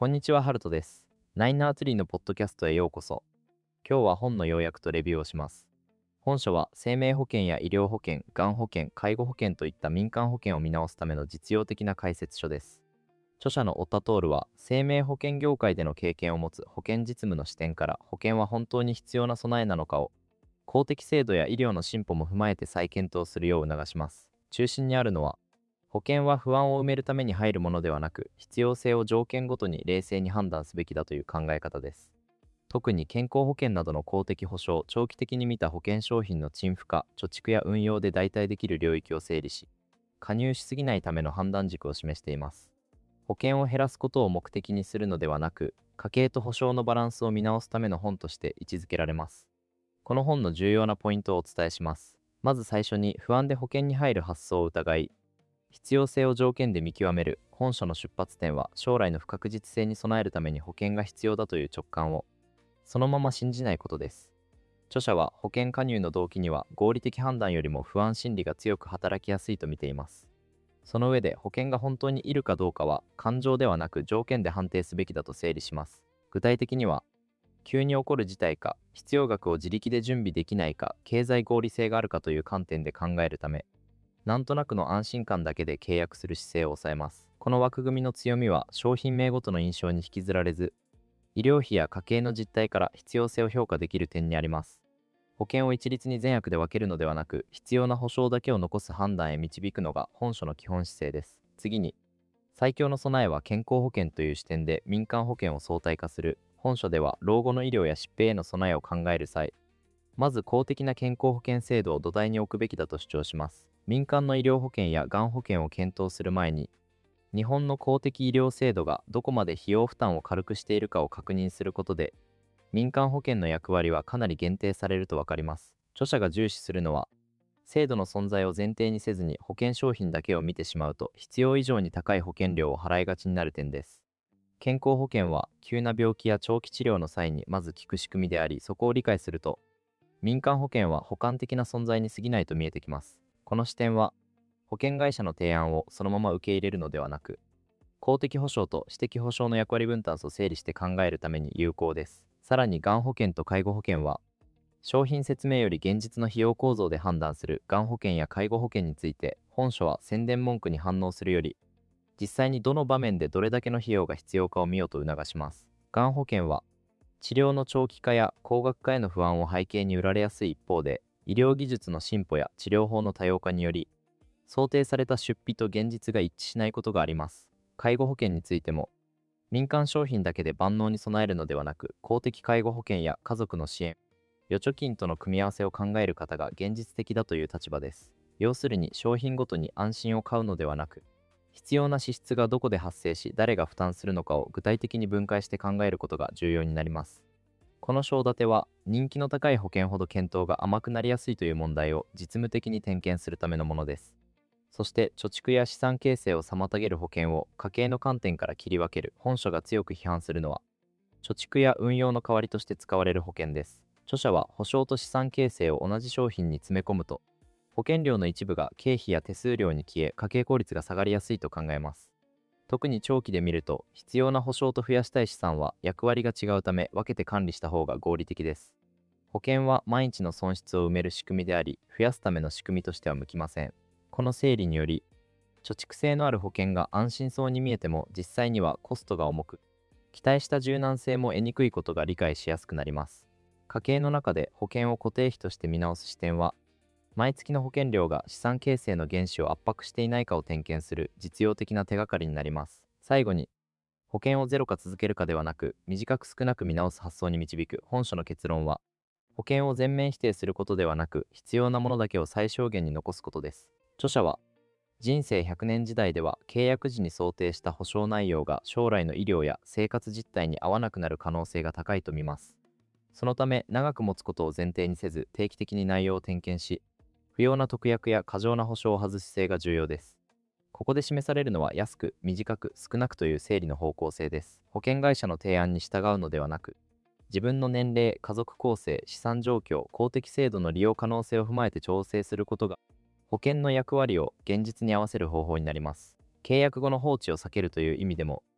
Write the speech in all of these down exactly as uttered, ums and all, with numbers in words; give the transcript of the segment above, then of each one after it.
こんにちは、ハルトです。ナインナーツリーのポッドキャストへようこそ。今日は本の要約とレビューをします。本書は生命保険や医療保険、がん保険、介護保険といった民間保険を見直すための実用的な解説書です。著者のオッタトールは生命保険業界での経験を持つ保険実務の視点から保険は本当に必要な備えなのかを公的制度や医療の進歩も踏まえて再検討するよう促します。中心にあるのは保険は不安を埋めるために入るものではなく、必要性を条件ごとに冷静に判断すべきだという考え方です。特に健康保険などの公的保障、長期的に見た保険商品の陳腐化、貯蓄や運用で代替できる領域を整理し、加入しすぎないための判断軸を示しています。保険を減らすことを目的にするのではなく、家計と保障のバランスを見直すための本として位置づけられます。この本の重要なポイントをお伝えします。まず最初に、不安で保険に入る発想を疑い、必要性を条件で見極める。本書の出発点は将来の不確実性に備えるために保険が必要だという直感をそのまま信じないことです。著者は保険加入の動機には合理的判断よりも不安心理が強く働きやすいと見ています。その上で保険が本当にいるかどうかは感情ではなく条件で判定すべきだと整理します。具体的には、急に起こる事態か、必要額を自力で準備できないか、経済合理性があるかという観点で考えるため、なんとなくの安心感だけで契約する姿勢を抑えます。この枠組みの強みは商品名ごとの印象に引きずられず、医療費や家計の実態から必要性を評価できる点にあります。保険を一律に善悪で分けるのではなく、必要な保障だけを残す判断へ導くのが本書の基本姿勢です。次に、最強の備えは健康保険という視点で民間保険を相対化する。本書では老後の医療や疾病への備えを考える際、まず公的な健康保険制度を土台に置くべきだと主張します。民間の医療保険やがん保険を検討する前に、日本の公的医療制度がどこまで費用負担を軽くしているかを確認することで、民間保険の役割はかなり限定されるとわかります。著者が重視するのは、制度の存在を前提にせずに保険商品だけを見てしまうと必要以上に高い保険料を払いがちになる点です。健康保険は急な病気や長期治療の際にまず効く仕組みであり、そこを理解すると、民間保険は補完的な存在に過ぎないと見えてきます。この視点は、保険会社の提案をそのまま受け入れるのではなく、公的保障と私的保障の役割分担を整理して考えるために有効です。さらに、がん保険と介護保険は、商品説明より現実の費用構造で判断する。がん保険や介護保険について、本書は宣伝文句に反応するより、実際にどの場面でどれだけの費用が必要かを見ようと促します。がん保険は、治療の長期化や高額化への不安を背景に売られやすい一方で、医療技術の進歩や治療法の多様化により、想定された出費と現実が一致しないことがあります。介護保険についても、民間商品だけで万能に備えるのではなく、公的介護保険や家族の支援、預貯金との組み合わせを考える方が現実的だという立場です。要するに、商品ごとに安心を買うのではなく、必要な支出がどこで発生し、誰が負担するのかを具体的に分解して考えることが重要になります。この章立ては、人気の高い保険ほど検討が甘くなりやすいという問題を実務的に点検するためのものです。そして、貯蓄や資産形成を妨げる保険を家計の観点から切り分ける。本書が強く批判するのは、貯蓄や運用の代わりとして使われる保険です。著者は、保証と資産形成を同じ商品に詰め込むと、保険料の一部が経費や手数料に消え、家計効率が下がりやすいと考えます。特に長期で見ると、必要な保証と増やしたい資産は役割が違うため、分けて管理した方が合理的です。保険は毎日の損失を埋める仕組みであり、増やすための仕組みとしては向きません。この整理により、貯蓄性のある保険が安心そうに見えても、実際にはコストが重く、期待した柔軟性も得にくいことが理解しやすくなります。家計の中で保険を固定費として見直す視点は、毎月の保険料が資産形成の原資を圧迫していないかを点検する実用的な手がかりになります。最後に、保険をゼロか続けるかではなく、短く少なく見直す発想に導く。本書の結論は、保険を全面否定することではなく、必要なものだけを最小限に残すことです。著者は、人生ひゃくねん時代では契約時に想定した保証内容が将来の医療や生活実態に合わなくなる可能性が高いと見ます。そのため、長く持つことを前提にせず、定期的に内容を点検し、不要な特約や過剰な保証を外す姿勢が重要です。ここで示されるのは、安く、短く、少なくという整理の方向性です。保険会社の提案に従うのではなく、自分の年齢、家族構成、資産状況、公的制度の利用可能性を踏まえて調整することが、保険の役割を現実に合わせる方法になります。契約後の放置を避けるという意味でも、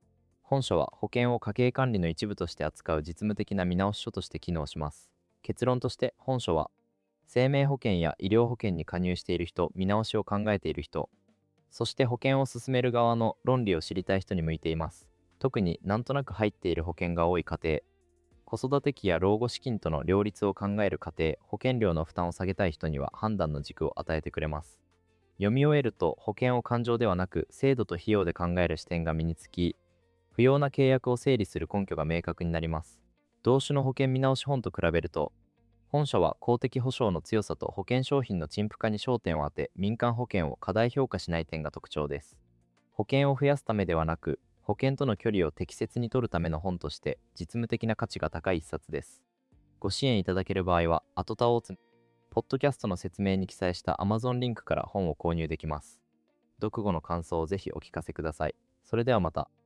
本書は保険を家計管理の一部として扱う実務的な見直し書として機能します。結論として本書は、生命保険や医療保険に加入している人、見直しを考えている人、そして保険を進める側の論理を知りたい人に向いています。特になんとなく入っている保険が多い家庭、子育て期や老後資金との両立を考える家庭、保険料の負担を下げたい人には判断の軸を与えてくれます。読み終えると保険を感情ではなく制度と費用で考える視点が身につき、不要な契約を整理する根拠が明確になります。同種の保険見直し本と比べると、本書は公的保障の強さと保険商品の陳腐化に焦点を当て、民間保険を過大評価しない点が特徴です。保険を増やすためではなく、保険との距離を適切に取るための本として実務的な価値が高い一冊です。ご支援いただける場合は、後タをつポッドキャストの説明に記載した Amazon リンクから本を購入できます。読後の感想をぜひお聞かせください。それではまた。